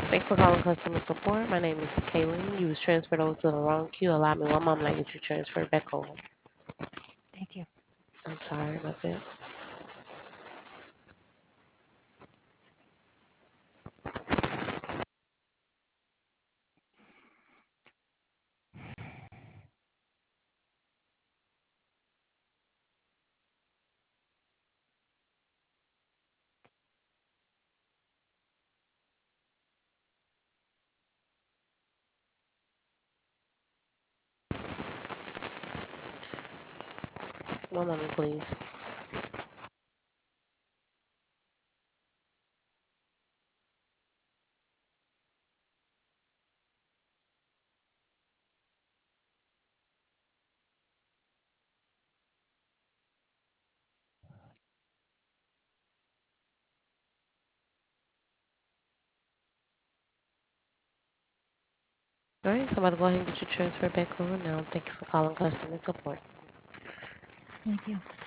Thanks for calling customer support. My name is Kaylin. You was transferred over to the wrong queue. Allow me one moment. I get you transferred back over. Thank you. I'm sorry about that. One moment, please. All right, so I'm about to go ahead and get you transferred back over now. Thank you for calling customer support. Thank you.